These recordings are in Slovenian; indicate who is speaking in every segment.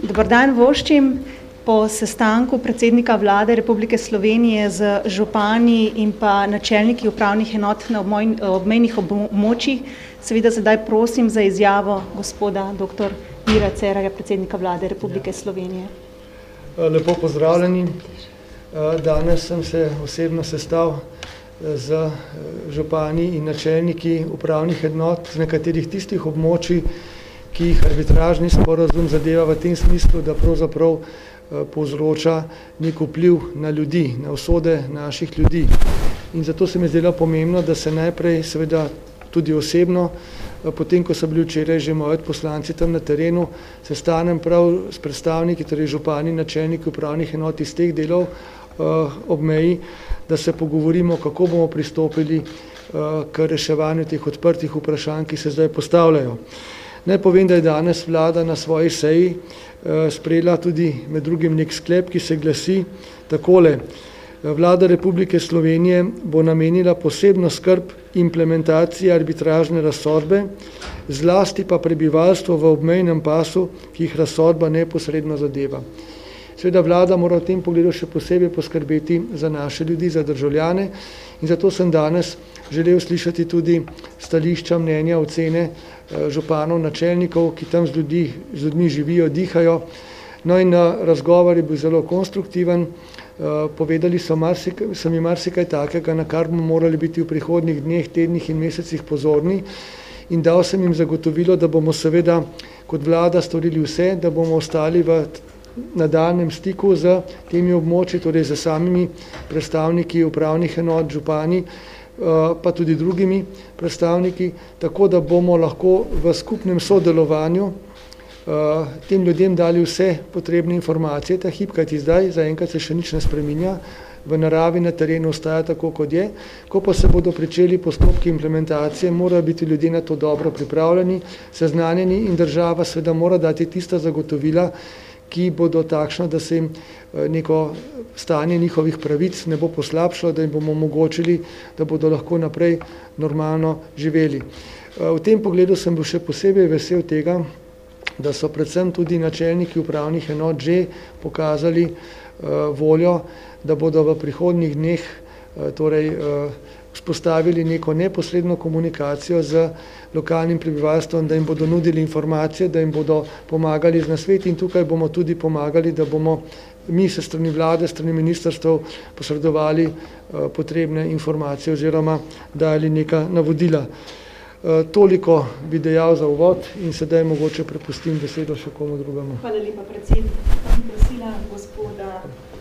Speaker 1: Dober dan voščim. Po sestanku predsednika vlade Republike Slovenije z župani in pa načelniki upravnih enot na obmejnih območjih, seveda sedaj prosim za izjavo gospoda dr. Mira Cerarja, predsednika vlade Republike Slovenije.
Speaker 2: Lepo pozdravljeni. Danes sem se osebno sestal z župani in načelniki upravnih enot z nekaterih tistih območij, ki jih arbitražni sporazum zadeva v tem smislu, da pravzaprav povzroča nek vpliv na ljudi, na usode naših ljudi. In zato se mi zdelo pomembno, da se najprej seveda tudi osebno, potem ko so bili včeraj že moji poslanci tam na terenu, sestanem prav s predstavniki, torej župani, načelniki upravnih enot iz teh delov ob meji, da se pogovorimo, kako bomo pristopili k reševanju teh odprtih vprašanj, ki se zdaj postavljajo. Naj povem, da je danes vlada na svoji seji sprejela tudi med drugim nek sklep, ki se glasi takole. Vlada Republike Slovenije bo namenila posebno skrb implementaciji arbitražne razsodbe, zlasti pa prebivalstvo v obmejnem pasu, ki jih razsodba neposredno zadeva. Seveda vlada mora v tem pogledu še posebej poskrbeti za naše ljudi, za državljane, in zato sem danes želel slišati tudi stališča, mnenja, ocene županov, načelnikov, ki tam z ljudmi živijo, dihajo. No in razgovor je bil zelo konstruktiven. Povedali so mi marsikaj takega, na kar bomo morali biti v prihodnjih dneh, tednih in mesecih pozorni, in dal sem jim zagotovilo, da bomo seveda kot vlada storili vse, da bomo ostali v nadaljnjem stiku z temi območji, torej z samimi predstavniki upravnih enot, župani, pa tudi drugimi predstavniki, tako da bomo lahko v skupnem sodelovanju tem ljudem dali vse potrebne informacije, ta hip, kajti zdaj zaenkrat se še nič ne spreminja, v naravi na terenu ostaja tako, kot je. Ko pa se bodo pričeli postopki implementacije, morajo biti ljudje na to dobro pripravljeni, seznanjeni, in država seveda mora dati tista zagotovila, ki bodo takšno, da se jim neko stanje njihovih pravic ne bo poslabšalo, da jim bomo omogočili, da bodo lahko naprej normalno živeli. V tem pogledu sem bil še posebej vesel tega, da so predvsem tudi načelniki upravnih enot že pokazali voljo, da bodo v prihodnjih dneh vzpostavili neko neposredno komunikacijo z lokalnim prebivalstvom, da jim bodo nudili informacije, da jim bodo pomagali z nasveti, in tukaj bomo tudi pomagali, da bomo mi se strani vlade, strani ministrstev posredovali potrebne informacije oziroma dali neka navodila. Toliko bi dejal za uvod in sedaj mogoče prepustim besedo še komu drugemu.
Speaker 1: Hvala lepa, predsednik. Sem prosila gospoda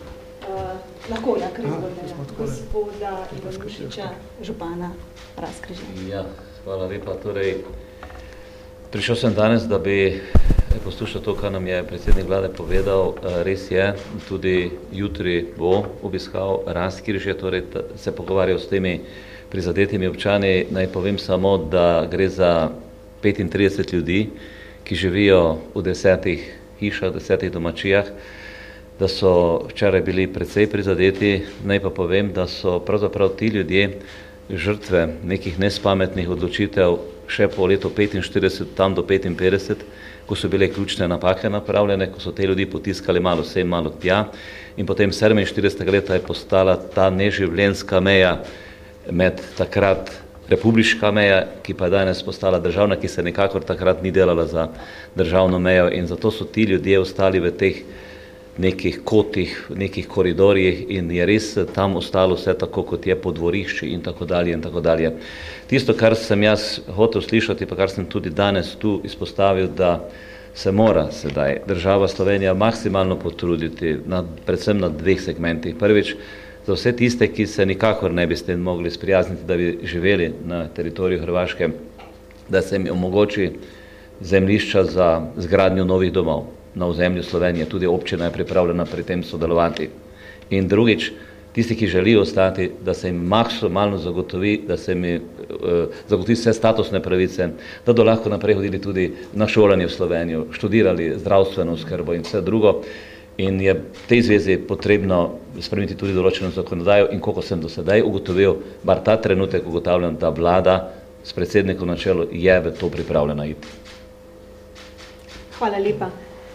Speaker 1: gospoda Ivanušiča, župana Razkrižja.
Speaker 3: Ja, hvala lepa. Torej, prišel sem danes, da bi poslušal to, kar nam je predsednik vlade povedal. Res je, tudi jutri bo obiskal Razkrižje, torej se pogovarjal s temi prizadetimi občani. Naj povem samo, da gre za 35 ljudi, ki živijo v 10 hišah, 10 domačijah, da so včeraj bili precej prizadeti. Naj pa povem, da so pravzaprav ti ljudje žrtve nekih nespametnih odločitev še po letu 45, tam do 55, ko so bile ključne napake napravljene, ko so te ljudi potiskali malo sem, malo tja, in potem 47. leta je postala ta neživljenjska meja med takrat republiška meja, ki pa je danes postala državna, ki se nekakor takrat ni delala za državno mejo, in zato so ti ljudje ostali v teh nekih kotih, nekih koridorjih, in je res tam ostalo vse tako, kot je, po dvorišči in tako dalje in tako dalje. Tisto, kar sem jaz hotel slišati, pa kar sem tudi danes tu izpostavil, da se mora sedaj država Slovenija maksimalno potruditi, predvsem na dveh segmentih. Prvič, za vse tiste, ki se nikakor ne bi s tem mogli sprijazniti, da bi živeli na teritoriju Hrvaške, da se jim omogoči zemljišča za zgradnjo novih domov na ozemlju Slovenije. Tudi občina je pripravljena pri tem sodelovati. In drugič, tisti, ki želijo ostati, da se jim maksimalno zagotovi, da se jim zagotovi vse statusne pravice, da bodo lahko naprej hodili tudi na šolanje v Slovenijo, študirali zdravstveno oskrbo in vse drugo. In je v tej zvezi potrebno spremeniti tudi določeno zakonodajo, in koliko sem do sedaj ugotovil, bar ta trenutek ugotavljam, da vlada s predsednikom na čelu je v to pripravljena iti.
Speaker 1: Hvala lepa.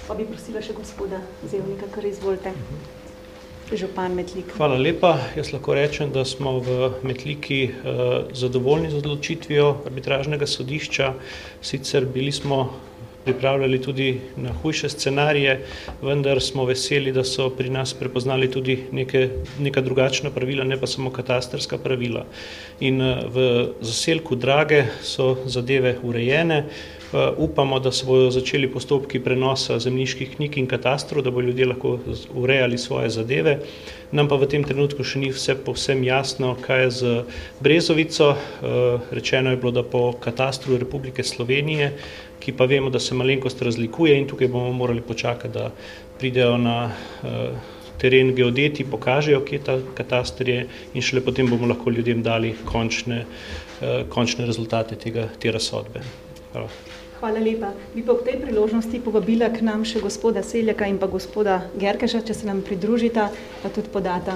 Speaker 1: Pa bi prosila še gospoda Zevnika, kar izvolite. Župan Metlik.
Speaker 4: Hvala lepa. Jaz lahko rečem, da smo v Metliki zadovoljni z odločitvijo arbitražnega sodišča. Sicer bili smo pripravljali tudi na hujše scenarije, vendar smo veseli, da so pri nas prepoznali tudi neka drugačna pravila, ne pa samo katastrska pravila. In v zaselku Drage so zadeve urejene. Upamo, da se bodo začeli postopki prenosa zemljiških knjig in katastrov, da bodo ljudje lahko urejali svoje zadeve. Nam pa v tem trenutku še ni vse povsem jasno, kaj je z Brezovico. Rečeno je bilo, da po katastru Republike Slovenije, ki pa vemo, da se malenkost razlikuje in tukaj bomo morali počakati, da pridejo na teren geodeti, pokažejo, kje ta kataster je in šele potem bomo lahko ljudem dali končne rezultate te razsodbe. Hvala.
Speaker 1: Hvala lepa. Bi pa v tej priložnosti povabila k nam še gospoda Seljaka in pa gospoda Gerkeša, če se nam pridružita, pa tudi podata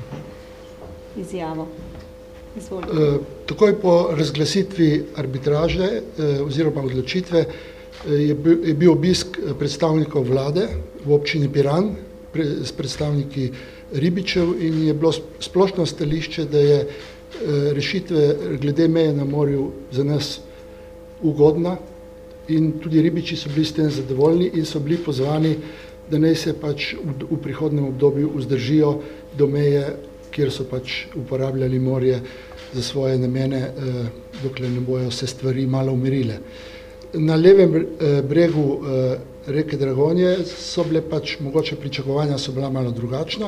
Speaker 1: izjavo. Izvolite.
Speaker 5: Takoj po razglasitvi arbitraže oziroma odločitve je bil obisk predstavnikov vlade v občini Piran s predstavniki ribičev in je bilo splošno stališče, da je rešitve glede meje na morju za nas ugodna in tudi ribiči so bili s tem zadovoljni in so bili pozvani, da naj se pač v prihodnem obdobju vzdržijo do meje, kjer so pač uporabljali morje za svoje namene, dokler ne bojo se stvari malo umirile. Na levem bregu reke Dragonje so bile pač, mogoče pričakovanja so bila malo drugačna.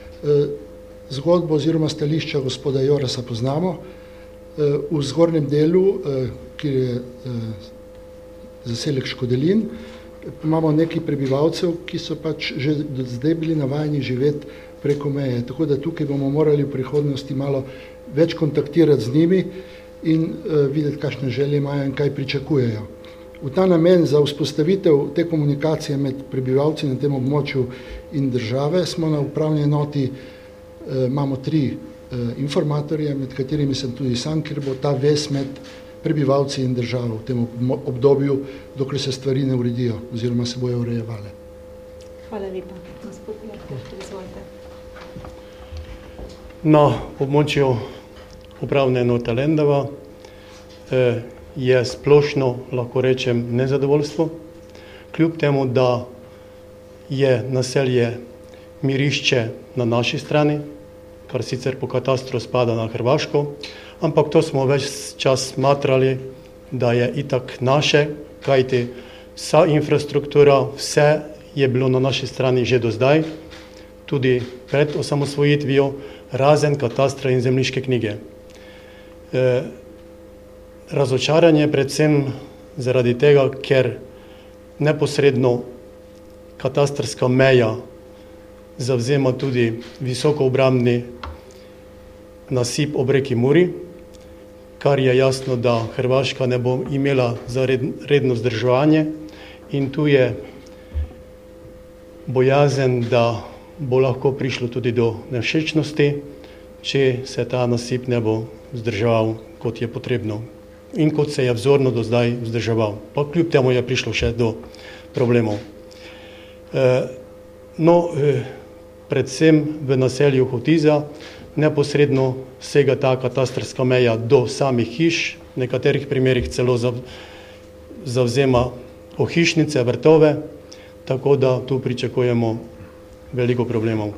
Speaker 5: Zgodbo oziroma stališča gospoda Jorasa poznamo. V zgornjem delu, kjer je zaselek Škodelin, imamo nekaj prebivalcev, ki so pač že do zdaj bili navajeni živeti preko meje. Tako da tukaj bomo morali v prihodnosti malo več kontaktirati z njimi in videti, kakšne želje imajo in kaj pričakujejo. V ta namen za vzpostavitev te komunikacije med prebivalci na tem območju in države smo na upravni enoti, imamo 3 informatorje, med katerimi sem tudi sam, ker bo ta vez med prebivalci in državo v tem obdobju, dokler se stvari ne uredijo oziroma se bojo urejevale.
Speaker 1: Hvala lepa. Gospod Jarkoš, izvolite.
Speaker 6: Na območju upravne enote Lendava je splošno, lahko rečem, nezadovoljstvo. Kljub temu, da je naselje Mirišče na naši strani, kar sicer po katastru spada na Hrvaško, ampak to smo več čas smatrali, da je itak naše, kajti vsa infrastruktura, vse je bilo na naši strani že do zdaj, tudi pred osamosvojitvijo, razen katastra in zemljiške knjige. Razočaranje predvsem zaradi tega, ker neposredno katastrska meja zavzema tudi visokoobrambni nasip ob reki Muri, kar je jasno, da Hrvaška ne bo imela za redno vzdrževanje in tu je bojazen, da bo lahko prišlo tudi do nevšečnosti, če se ta nasip ne bo vzdrževal, kot je potrebno in kot se je vzorno do zdaj vzdrževal. Pa kljub temu je prišlo še do problemov. Predvsem v naselju Hotiza neposredno sega ta katastrska meja do samih hiš, v nekaterih primerih celo zavzema ohišnice, vrtove, tako da tu pričakujemo veliko problemov.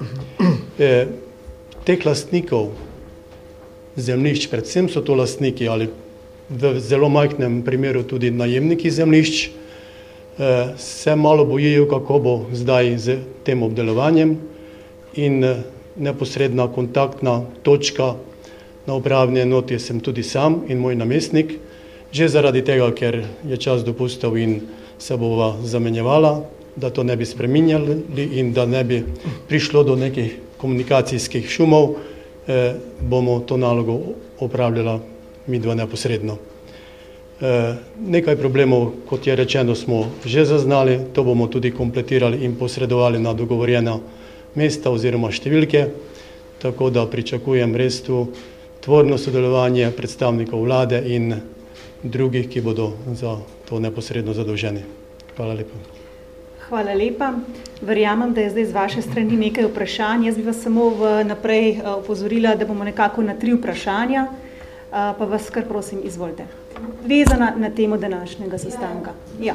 Speaker 6: Teh lastnikov zemljišč, predvsem so to lastniki ali v zelo majhnem primeru tudi najemniki zemljišč, se malo bojijo, kako bo zdaj z tem obdelovanjem in neposredna kontaktna točka na upravni enoti sem tudi sam in moj namestnik, že zaradi tega, ker je čas dopustil in se bova zamenjevala, da to ne bi spreminjali in da ne bi prišlo do nekih komunikacijskih šumov, bomo to nalogo opravljala midva neposredno. Nekaj problemov, kot je rečeno, smo že zaznali, to bomo tudi kompletirali in posredovali na dogovorjena mesta oziroma številke, tako da pričakujem res tu tvorno sodelovanje predstavnikov vlade in drugih, ki bodo za to neposredno zadolženi. Hvala lepa.
Speaker 1: Hvala lepa. Verjamem, da je zdaj z vaše strani nekaj vprašanj. Jaz bi vas samo naprej opozorila, da bomo nekako na 3 vprašanja, pa vas kar prosim, izvolite. Vezana na temo današnjega sestanka. Ja.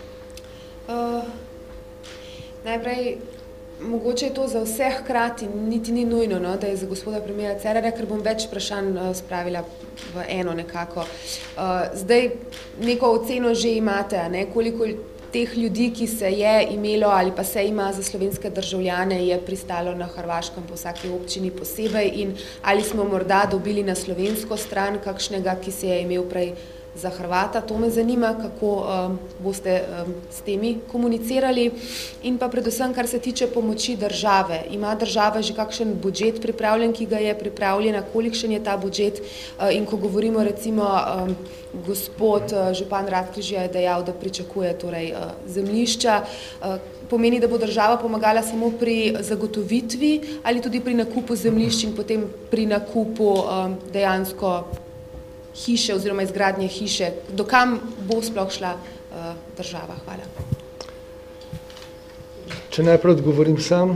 Speaker 7: Najprej, mogoče je to za vse hkrati, niti ni nujno, no, da je za gospoda premijera Cerarja, ker bom več vprašanj spravila v eno nekako. Zdaj, neko oceno že imate, ne, koliko teh ljudi, ki se je imelo ali pa se ima za slovenske državljane, je pristalo na Hrvaškem po vsaki občini posebej in ali smo morda dobili na slovensko stran kakšnega, ki se je imel prej za Hrvata. To me zanima, kako boste s temi komunicirali. In pa predvsem, kar se tiče pomoči države. Ima država že kakšen budžet pripravljen, ki ga je pripravljena, kolikšen je ta budžet? In ko govorimo recimo, gospod župan Razkrižja je dejal, da pričakuje torej zemljišča, pomeni, da bo država pomagala samo pri zagotovitvi ali tudi pri nakupu zemljišč in potem pri nakupu dejansko hiše oziroma izgradnje hiše. Dokam bo sploh šla država? Hvala.
Speaker 2: Če najprej odgovorim sam,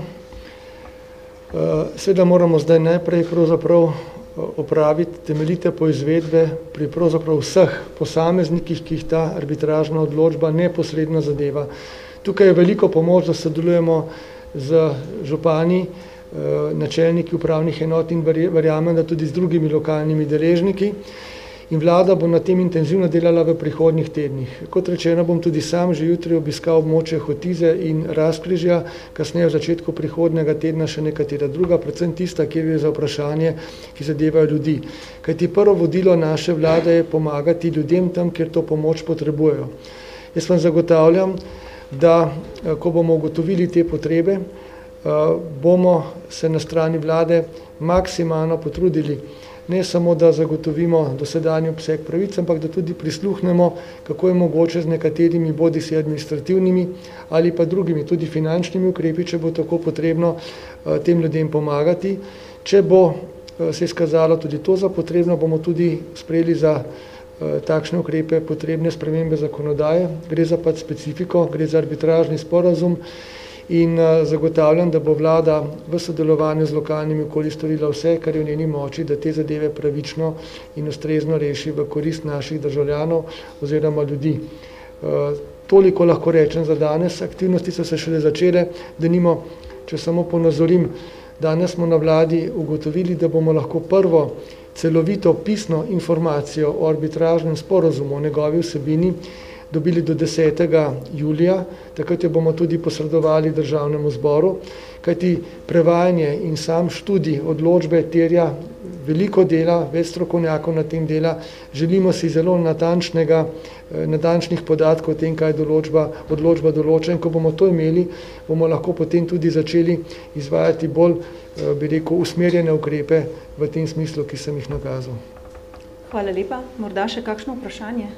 Speaker 2: seveda moramo zdaj najprej pravzaprav opraviti temeljite poizvedbe pri pravzaprav vseh posameznikih, ki jih ta arbitražna odločba neposredno zadeva. Tukaj je veliko pomoč, da sodelujemo z župani, načelniki upravnih enot in verjamem, da tudi z drugimi lokalnimi deležniki. In vlada bo na tem intenzivno delala v prihodnjih tednih. Kot rečeno, bom tudi sam že jutri obiskal območje Hotize in Razkrižja, kasneje v začetku prihodnjega tedna še nekatera druga, predvsem tista, kjer je za vprašanje, ki zadevajo ljudi. Kajti prvo vodilo naše vlade je pomagati ljudem tam, kjer to pomoč potrebujejo. Jaz vam zagotavljam, da ko bomo ugotovili te potrebe, bomo se na strani vlade maksimalno potrudili, ne samo, da zagotovimo dosedanji obseg pravic, ampak da tudi prisluhnemo, kako je mogoče z nekaterimi bodisi administrativnimi ali pa drugimi, tudi finančnimi ukrepi, če bo tako potrebno tem ljudem pomagati. Če bo se izkazalo tudi to za potrebno, bomo tudi sprejeli za takšne ukrepe potrebne spremembe zakonodaje. Gre za pač specifiko, gre za arbitražni sporazum in zagotavljam, da bo vlada v sodelovanju z lokalnimi okolji storila vse, kar je v njeni moči, da te zadeve pravično in ustrezno reši v korist naših državljanov oziroma ljudi. Toliko lahko rečem za danes. Aktivnosti so se šele začele, denimo, če samo ponazorim, danes smo na vladi ugotovili, da bomo lahko prvo celovito pisno informacijo o arbitražnem sporazumu, o njegovi vsebini, dobili do 10. julija, takrat jo bomo tudi posredovali Državnemu zboru, kajti prevajanje in sam študij odločbe terja veliko dela, več strokovnjakov na tem dela. Želimo si zelo natančnih podatkov o tem, kaj odločba določa, in ko bomo to imeli, bomo lahko potem tudi začeli izvajati bolj, bi rekel, usmerjene ukrepe v tem smislu, ki sem jih nakazal.
Speaker 1: Hvala lepa. Morda še kakšno vprašanje?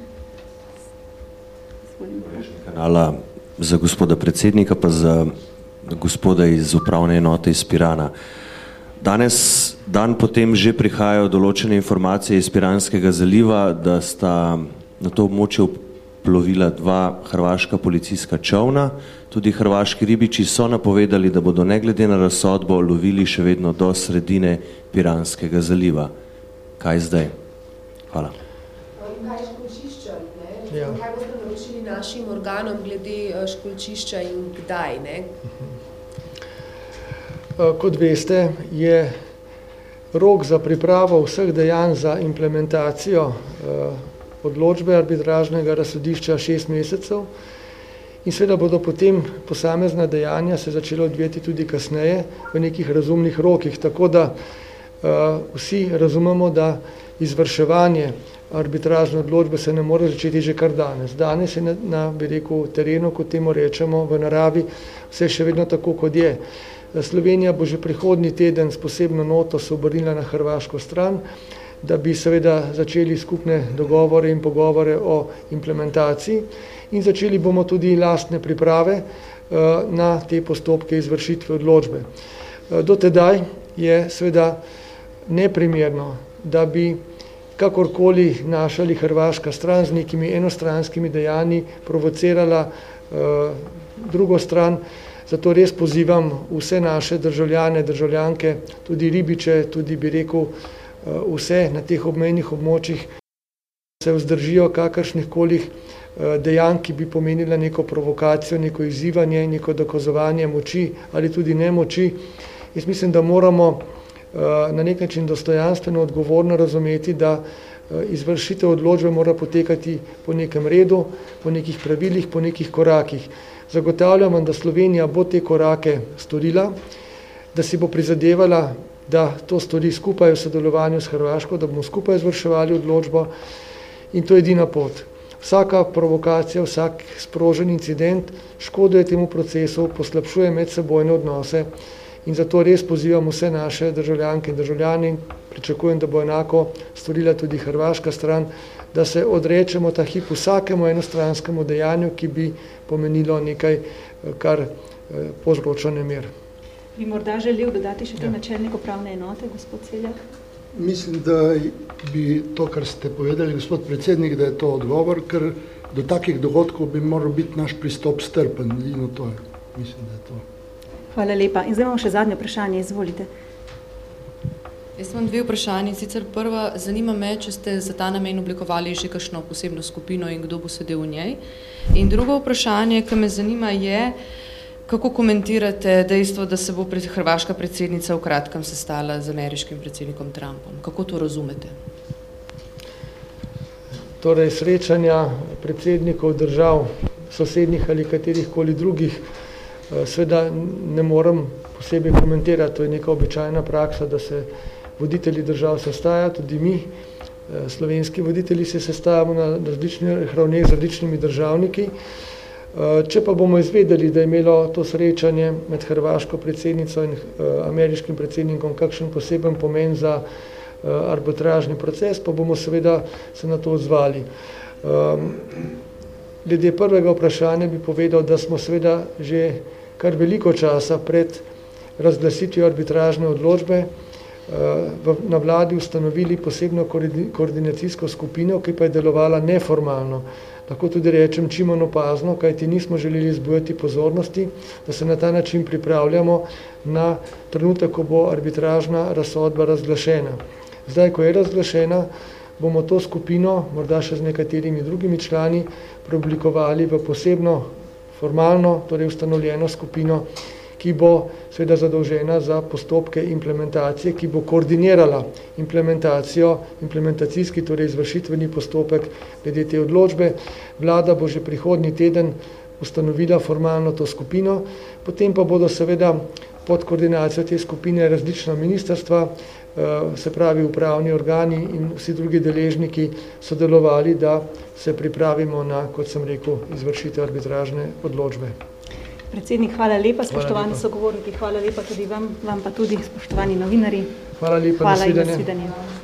Speaker 8: Kanala za gospoda predsednika, pa za gospoda iz upravne enote iz Pirana. Danes, dan potem, že prihajajo določene informacije iz Piranskega zaliva, da sta na to območje plovila 2 hrvaška policijska čovna. Tudi hrvaški ribiči so napovedali, da bodo ne glede na razsodbo lovili še vedno do sredine Piranskega zaliva. Kaj zdaj? Hvala.
Speaker 7: Kaj je školjčišča? Kaj boste naročili našim organom glede školjčišča in kdaj? Ne?
Speaker 2: Kot veste, je rok za pripravo vseh dejanj za implementacijo odločbe arbitražnega razsodišča 6 mesecev in seveda bodo potem posamezna dejanja se začela odvijati tudi kasneje v nekih razumnih rokih, tako da vsi razumemo, da izvrševanje arbitražne odločbe se ne more začeti že kar danes. Danes je na bi rekel, terenu, kot temu rečemo, v naravi, vse še vedno tako, kot je. Slovenija bo že prihodnji teden s posebno noto se obrnila na hrvaško stran, da bi seveda začeli skupne dogovore in pogovore o implementaciji in začeli bomo tudi lastne priprave na te postopke izvršitve odločbe. Do tedaj je seveda neprimerno, da bi kakorkoli našali hrvaška stran z nekimi enostranskimi dejanji provocirala drugo stran. Zato res pozivam vse naše državljane, državljanke, tudi ribiče, tudi bi rekel vse na teh obmejnih območjih, se vzdržijo kakršnih kolih dejanj, ki bi pomenila neko provokacijo, neko izzivanje, neko dokazovanje moči ali tudi nemoči. Jaz mislim, da moramo na nek način dostojanstveno, odgovorno razumeti, da izvršitev odločbe mora potekati po nekem redu, po nekih pravilih, po nekih korakih. Zagotavljam, da Slovenija bo te korake storila, da si bo prizadevala, da to stori skupaj v sodelovanju s Hrvaško, da bomo skupaj izvrševali odločbo in to je edina pot. Vsaka provokacija, vsak sprožen incident škoduje temu procesu, poslabšuje medsebojne odnose in zato res pozivam vse naše državljanke in državljane in pričakujem, da bo enako storila tudi hrvaška stran, da se odrečemo ta hip vsakemu enostranskemu dejanju, ki bi pomenilo nekaj, kar povzroča nemir.
Speaker 1: Bi morda želel dodati še načelnik upravne enote, gospod Celjak?
Speaker 5: Mislim, da bi to, kar ste povedali, gospod predsednik, da je to odgovor, ker do takih dogodkov bi moral biti naš pristop strpen. In to je, mislim, da je to.
Speaker 1: Hvala lepa. In zdaj imamo še zadnje vprašanje, izvolite.
Speaker 9: Jaz imam dve vprašanje. Sicer prva, zanima me, če ste za ta namen oblikovali že kakšno posebno skupino in kdo bo sedel v njej. In drugo vprašanje, ki me zanima, je, kako komentirate dejstvo, da se bo hrvaška predsednica v kratkem sestala z ameriškim predsednikom Trumpom? Kako to razumete?
Speaker 2: Torej, srečanja predsednikov držav, sosednjih ali katerihkoli drugih, seveda ne morem posebej komentirati, to je neka običajna praksa, da se voditelji držav sestajajo, tudi mi, slovenski voditelji se sestajamo na različnih ravneh z različnimi državniki. Če pa bomo izvedeli, da je imelo to srečanje med hrvaško predsednico in ameriškim predsednikom kakšen poseben pomen za arbitražni proces, pa bomo seveda se na to odzvali. Glede prvega vprašanja bi povedal, da smo seveda že kar veliko časa pred razglasitvijo arbitražne odločbe na vladi ustanovili posebno koordinacijsko skupino, ki pa je delovala neformalno. Lahko tudi rečem čim manj opazno, kajti nismo želeli zbujati pozornosti, da se na ta način pripravljamo na trenutek, ko bo arbitražna razsodba razglašena. Zdaj, ko je razglašena, bomo to skupino, morda še z nekaterimi drugimi člani, preoblikovali v posebno formalno, torej ustanovljeno skupino, ki bo seveda zadolžena za postopke implementacije, ki bo koordinirala implementacijski, torej izvršitveni postopek glede te odločbe. Vlada bo že prihodnji teden ustanovila formalno to skupino, potem pa bodo seveda pod koordinacijo te skupine različna ministrstva, se pravi upravni organi in vsi drugi deležniki sodelovali, da se pripravimo na, kot sem rekel, izvršitev arbitražne odločbe.
Speaker 1: Predsednik, hvala lepa, spoštovani sogovorniki, hvala lepa tudi vam pa tudi, spoštovani novinarji.
Speaker 2: Hvala lepa,
Speaker 1: nasvidenje.